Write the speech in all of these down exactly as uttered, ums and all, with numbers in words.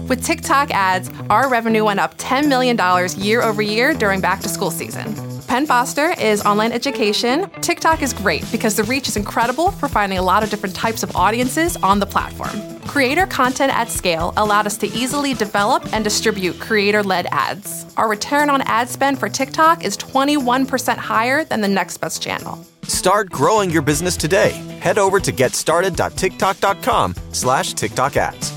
With TikTok ads, our revenue went up ten million dollars year over year during back-to-school season. Penn Foster is online education. TikTok is great because the reach is incredible for finding a lot of different types of audiences on the platform. Creator content at scale allowed us to easily develop and distribute creator-led ads. Our return on ad spend for TikTok is twenty-one percent higher than the next best channel. Start growing your business today. Head over to getstarted.tiktok.com slash TikTok ads.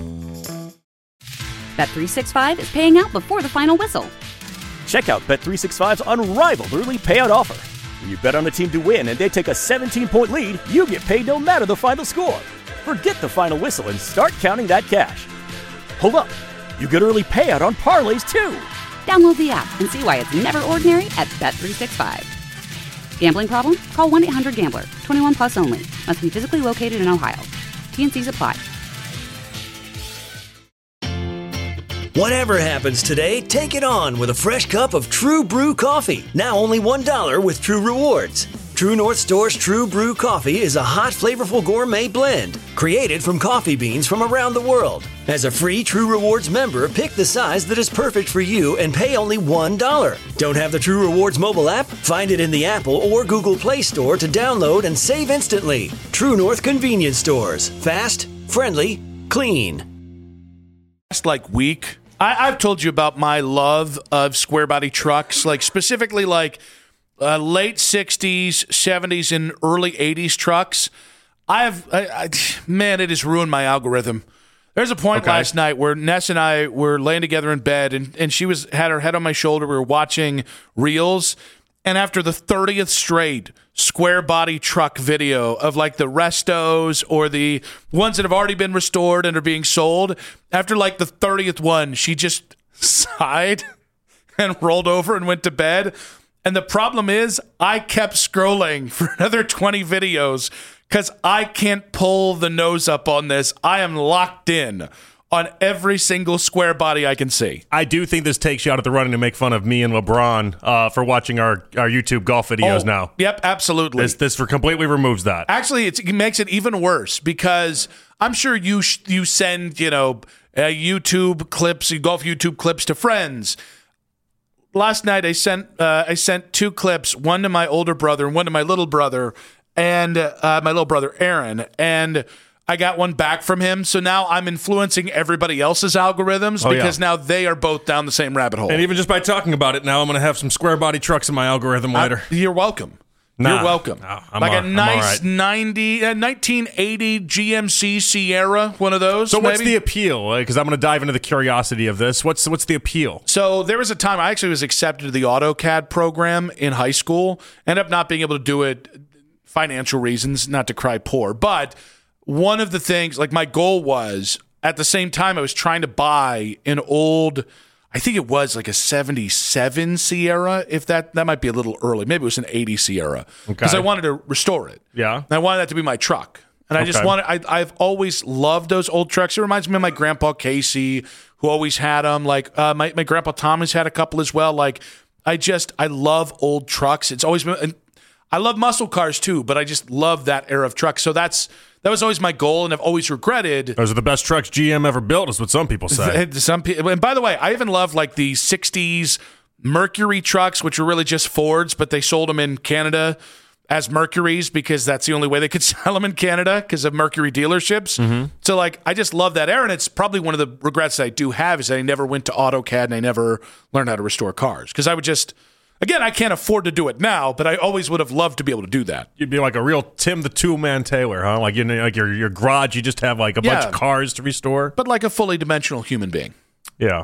Bet three sixty-five is paying out before the final whistle. Check out Bet three sixty-five's unrivaled early payout offer. When you bet on a team to win and they take a seventeen-point lead, you get paid no matter the final score. Forget the final whistle and start counting that cash. Hold up. You get early payout on parlays, too. Download the app and see why it's never ordinary at Bet three sixty-five. Gambling problem? Call one eight hundred gambler. twenty-one plus only. Must be physically located in Ohio. T and Cs apply. Whatever happens today, take it on with a fresh cup of True Brew coffee. Now only one dollar with True Rewards. True North Store's True Brew coffee is a hot, flavorful gourmet blend created from coffee beans from around the world. As a free True Rewards member, pick the size that is perfect for you and pay only one dollar. Don't have the True Rewards mobile app? Find it in the Apple or Google Play Store to download and save instantly. True North Convenience Stores. Fast, friendly, clean. Last like week, I, I've told you about my love of square body trucks, like specifically like uh, late sixties, seventies, and early eighties trucks. I have, I, I, man, it has ruined my algorithm. There's a point Okay. last night where Ness and I were laying together in bed, and, and she was had her head on my shoulder. We were watching Reels, and after the thirtieth straight square body truck video of like the restos or the ones that have already been restored and are being sold, after like the thirtieth one, she just sighed and rolled over and went to bed. And the problem is I kept scrolling for another twenty videos because I can't pull the nose up on this. I am locked in on every single square body I can see. I do think this takes you out of the running to make fun of me and LeBron uh, for watching our, our YouTube golf videos Oh, now. Yep, absolutely. This this for completely removes that. Actually, it's, it makes it even worse because I'm sure you sh- you send, you know, uh, YouTube clips, golf YouTube clips to friends. Last night I sent uh, I sent two clips, one to my older brother and one to my little brother, and uh, my little brother Aaron, and I got one back from him. So now I'm influencing everybody else's algorithms Oh, because yeah. now they are both down the same rabbit hole. And even just by talking about it now, I'm going to have some square body trucks in my algorithm later. I, you're welcome. Nah. You're welcome. No, I'm like all- a I'm nice all right. ninety, uh, nineteen eighty G M C Sierra, one of those. So what's maybe? the appeal? Because I'm going to dive into the curiosity of this. What's what's the appeal? So there was a time I actually was accepted to the AutoCAD program in high school. Ended up not being able to do it, financial reasons, not to cry poor. But one of the things, like my goal was, at the same time I was trying to buy an old, I think it was like a seventy-seven Sierra, if that, that might be a little early. Maybe it was an eighty Sierra. Because Okay. I wanted to restore it. Yeah. And I wanted that to be my truck. And I just Okay. wanted, I, I've always loved those old trucks. It reminds me of my grandpa Casey, who always had them. Like uh, my, my grandpa Thomas had a couple as well. Like I just, I love old trucks. It's always been, and I love muscle cars too, but I just love that era of trucks. So that's, that was always my goal, and I've always regretted. Those are the best trucks G M ever built, is what some people say. Some people, and by the way, I even love like the sixties Mercury trucks, which were really just Fords, but they sold them in Canada as Mercuries because that's the only way they could sell them in Canada because of Mercury dealerships. Mm-hmm. So like, I just love that era, and it's probably one of the regrets that I do have is that I never went to AutoCAD and I never learned how to restore cars because I would just. Again, I can't afford to do it now, but I always would have loved to be able to do that. You'd be like a real Tim the Tool Man Taylor, huh? Like you know, like your your garage, you just have like a bunch Yeah. of cars to restore. But like a fully dimensional human being. Yeah,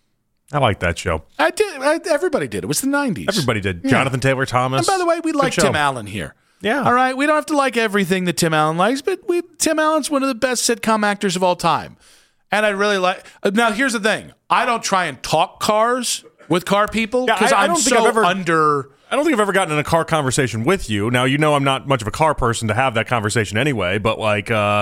I like that show. I did. I, everybody did. It was the nineties. Everybody did. Yeah. Jonathan Taylor Thomas. And by the way, we Good like show. Tim Allen here. Yeah. All right. We don't have to like everything that Tim Allen likes, but we Tim Allen's one of the best sitcom actors of all time. And I really like. Now, here's the thing. I don't try and talk cars with car people Yeah, because I- I I'm don't think so I've ever- under. I don't think I've ever gotten in a car conversation with you. Now, you know I'm not much of a car person to have that conversation anyway, but like, uh,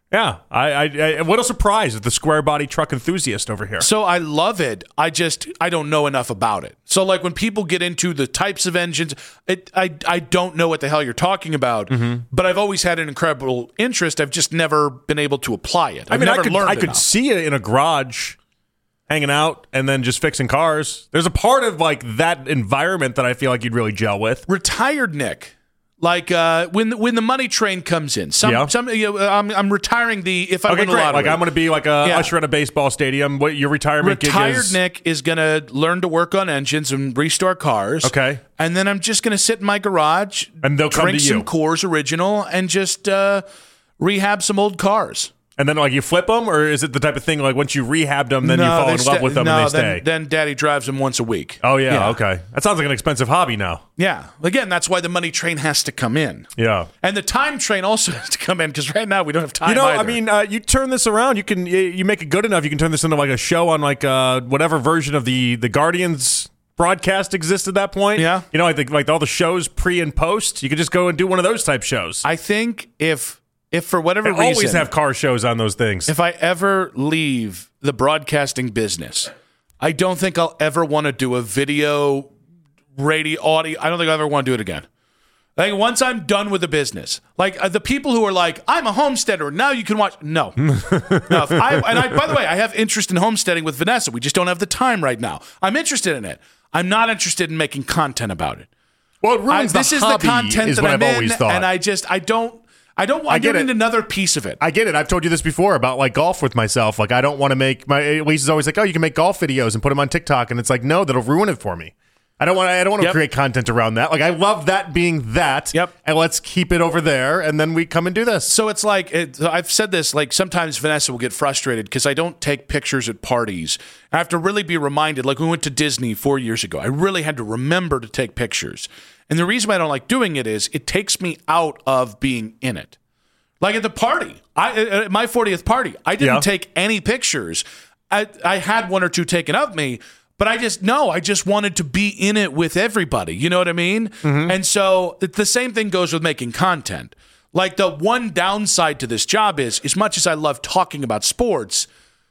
Yeah. I, I, I what a surprise at the square body truck enthusiast over here. So I love it. I just, I don't know enough about it. So like when people get into the types of engines, it, I, I don't know what the hell you're talking about, mm-hmm. but I've always had an incredible interest. I've just never been able to apply it. I've I mean, never I could, learned I could enough. see it in a garage hanging out and then just fixing cars. There's a part of like that environment that I feel like you'd really gel with. Retired Nick. Like uh, when when the money train comes in, some Yeah. some you know, I'm I'm retiring the if I Okay, win the great. lottery. Like I'm going to be like a Yeah. usher at a baseball stadium. What your retirement Retired gig is? Nick is going to learn to work on engines and restore cars. Okay. And then I'm just going to sit in my garage And they'll come drink to some you. Coors Original and just uh, rehab some old cars. And then like you flip them, or is it the type of thing like once you rehabbed them, then you No, fall they in love sta- with them no, and they then, stay? Then Daddy drives them once a week. Oh yeah, okay. That sounds like an expensive hobby now. Yeah. Again, that's why the money train has to come in. Yeah. And the time train also has to come in because right now we don't have time. You know, either. I mean, uh, you turn this around. You can, you, you make it good enough. You can turn this into like a show on like uh, whatever version of the the Guardians broadcast exists at that point. Yeah. You know, I think like all the shows pre and post. You could just go and do one of those type shows. I think if if for whatever They reason always have car shows on those things. if I ever leave the broadcasting business, I don't think I'll ever want to do a video, radio, audio. I don't think I'll ever want to do it again. I think once I'm done with the business, like uh, the people who are like, I'm a homesteader, now you can watch. No. no if I, and I, by the way, I have interest in homesteading with Vanessa. We just don't have the time right now. I'm interested in it. I'm not interested in making content about it. well, it I, ruins this the is hobby, the content is that what I'm I've in, always thought. and I just, I don't, I don't want I get to it. get another piece of it. I get it. I've told you this before about like golf with myself. Like I don't want to make my Elise is always like, oh, you can make golf videos and put them on TikTok, and it's like, no, that'll ruin it for me. I don't want. I don't want to Yep. create content around that. Like I love that being that. Yep. And let's keep it over there, and then we come and do this. So it's like, it, I've said this, like sometimes Vanessa will get frustrated because I don't take pictures at parties. I have to really be reminded, like we went to Disney four years ago. I really had to remember to take pictures. And the reason why I don't like doing it is it takes me out of being in it. Like at the party, I at my fortieth party, I didn't Yeah. take any pictures. I, I had one or two taken of me, but I just, no, I just wanted to be in it with everybody. You know what I mean? Mm-hmm. And so it- the same thing goes with making content. Like the one downside to this job is, as much as I love talking about sports,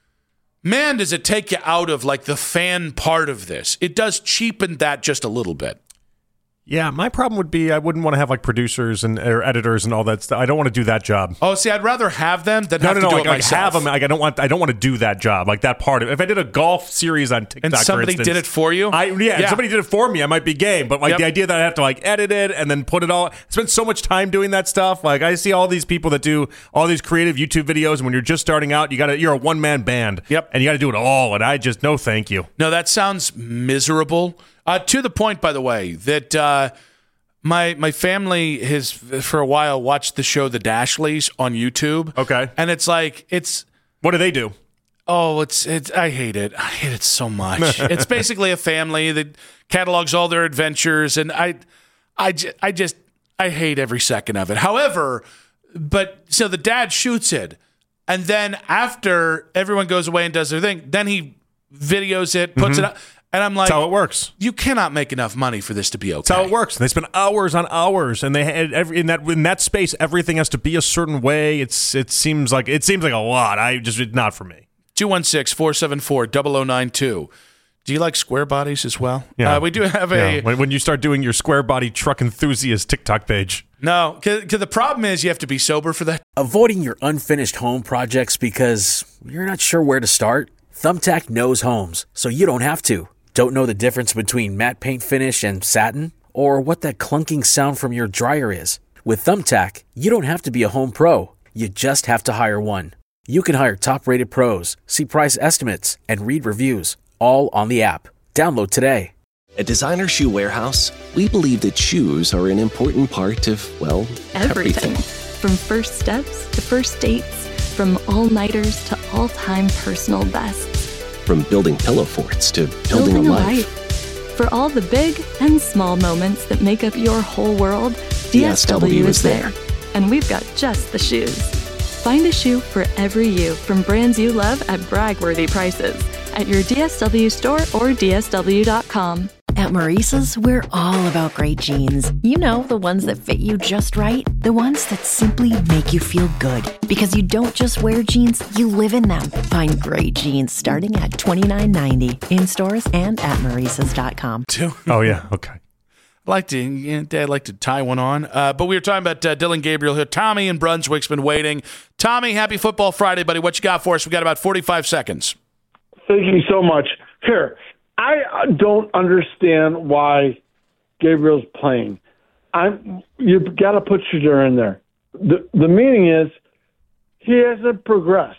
man, does it take you out of like the fan part of this. It does cheapen that just a little bit. Yeah, my problem would be I wouldn't want to have like producers and or editors and all that stuff. I don't want to do that job. Oh, see, I'd rather have them than No, have no, to no. do Like, it like myself. have them. Like I don't want. I don't want to do that job. Like that part of. If I did a golf series on TikTok, And somebody for instance, did it for you? I yeah, if Yeah. somebody did it for me, I might be game. But like Yep. the idea that I have to like edit it and then put it all. Spend so much time doing that stuff. Like I see all these people that do all these creative YouTube videos, and when you're just starting out, you got to. You're a one man band. Yep. And you got to do it all. And I just no, thank you. No, that sounds miserable. Uh, to the point, by the way, that uh, my my family has for a while watched the show The Dashleys on YouTube. Okay. And it's like it's What do they do? oh, it's it's I hate it. I hate it so much. It's basically a family that catalogs all their adventures, and I I, j- I just I hate every second of it. However, but so the dad shoots it, and then after everyone goes away and does their thing, then he videos it, puts it up, and I'm like, That's how it works. you cannot make enough money for this to be okay. That's how it works. They spend hours on hours, and they had every in that in that space. Everything has to be a certain way. It's it seems like it seems like a lot. I just it's not for me. two one six, four seven four, zero zero nine two. Do you like square bodies as well? Yeah. Uh, we do have a Yeah. When, when you start doing your square body truck enthusiast TikTok page. no. Because the problem is you have to be sober for that. Avoiding your unfinished home projects because you're not sure where to start? Thumbtack knows homes, so you don't have to. Don't know the difference between matte paint finish and satin? Or what that clunking sound from your dryer is? With Thumbtack, you don't have to be a home pro. You just have to hire one. You can hire top-rated pros, see price estimates, and read reviews, all on the app. Download today. At Designer Shoe Warehouse, we believe that shoes are an important part of, well, Everything. everything. From first steps to first dates, from all-nighters to all-time personal bests. From building pillow forts to building, a life. For all the big and small moments that make up your whole world, D S W is there. And we've got just the shoes. Find a shoe for every you from brands you love at brag-worthy prices at your D S W store or D S W dot com. At Maurice's, we're all about great jeans. You know, the ones that fit you just right. The ones that simply make you feel good. Because you don't just wear jeans, you live in them. Find great jeans starting at twenty-nine ninety in stores and at maurices dot com. Oh, yeah. Okay. I'd like to, yeah, Dad, I'd like to tie one on. Uh, but we were talking about uh, Dylan Gabriel here. Tommy in Brunswick's been waiting. Tommy, happy Football Friday, buddy. What you got for us? We got about forty-five seconds. Thank you so much. Here, I don't understand why Gabriel's playing. I'm you've got to put Shedeur in there. The the meaning is he hasn't progressed.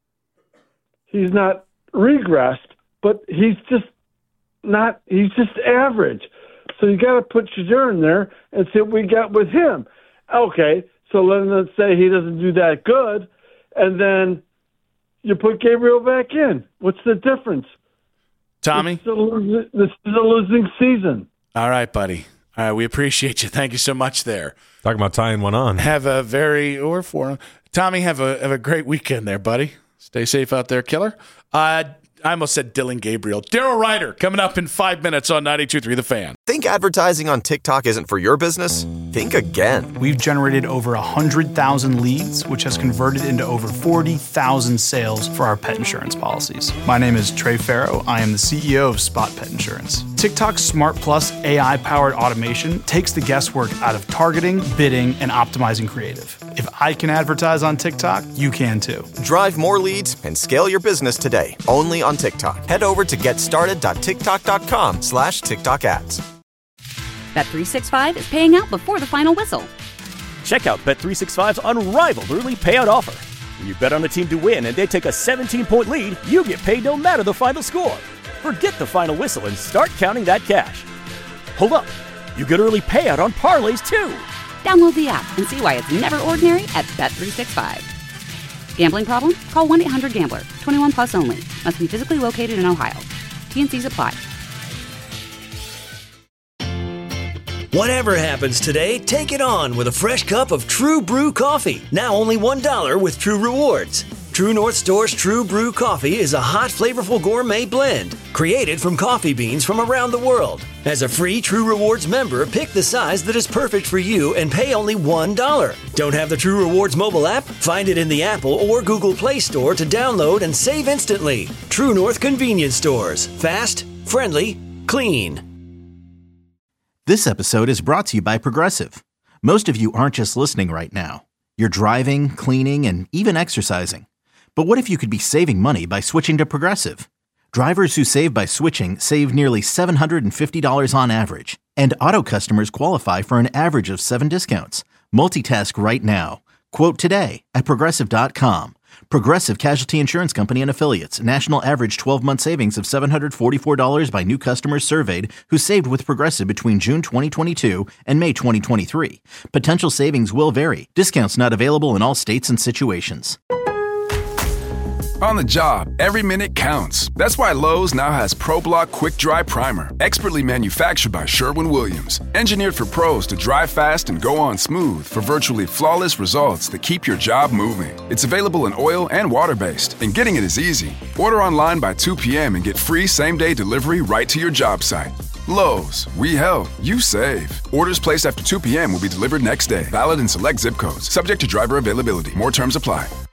He's not regressed, but he's just not. He's just average. So you got to put Shedeur in there and see what we got with him. Okay, so then let's say he doesn't do that good, and then you put Gabriel back in. What's the difference? Tommy? This is, losing, this is a losing season. All right, buddy. All right, we appreciate you. Thank you so much there. Talking about tying one on. Have a very, or for Tommy, have a have a great weekend there, buddy. Stay safe out there, killer. Uh, I almost said Dylan Gabriel. Daryl Ryder coming up in five minutes on ninety-two point three The Fan. Think advertising on TikTok isn't for your business? Think again. We've generated over one hundred thousand leads, which has converted into over forty thousand sales for our pet insurance policies. My name is Trey Farrow. I am the C E O of Spot Pet Insurance. TikTok's Smart Plus A I-powered automation takes the guesswork out of targeting, bidding, and optimizing creative. If I can advertise on TikTok, you can too. Drive more leads and scale your business today, only on TikTok. Head over to getstarted.tiktok.com slash TikTok ads. Bet three sixty-five is paying out before the final whistle. Check out Bet three sixty-five's unrivaled early payout offer. When you bet on a team to win and they take a seventeen-point lead, you get paid no matter the final score. Forget the final whistle and start counting that cash. Hold up. You get early payout on parlays too. Download the app and see why it's never ordinary at Bet three sixty-five. Gambling problem? Call one eight hundred gambler. twenty-one plus only. Must be physically located in Ohio. T and C's apply. Whatever happens today, take it on with a fresh cup of True Brew coffee. Now only one dollar with True Rewards. True North Store's True Brew coffee is a hot, flavorful gourmet blend created from coffee beans from around the world. As a free True Rewards member, pick the size that is perfect for you and pay only one dollar. Don't have the True Rewards mobile app? Find it in the Apple or Google Play Store to download and save instantly. True North Convenience Stores. Fast, friendly, clean. This episode is brought to you by Progressive. Most of you aren't just listening right now. You're driving, cleaning, and even exercising. But what if you could be saving money by switching to Progressive? Drivers who save by switching save nearly seven hundred fifty dollars on average. And auto customers qualify for an average of seven discounts. Multitask right now. Quote today at Progressive dot com. Progressive Casualty Insurance Company and Affiliates. National average twelve-month savings of seven hundred forty-four dollars by new customers surveyed who saved with Progressive between June twenty twenty-two and May twenty twenty-three. Potential savings will vary. Discounts not available in all states and situations. On the job, every minute counts. That's why Lowe's now has ProBlock Quick Dry Primer, expertly manufactured by Sherwin-Williams. Engineered for pros to dry fast and go on smooth for virtually flawless results that keep your job moving. It's available in oil and water-based, and getting it is easy. Order online by two p.m. and get free same-day delivery right to your job site. Lowe's, we help, you save. Orders placed after two p.m. will be delivered next day. Valid in select zip codes. Subject to driver availability. More terms apply.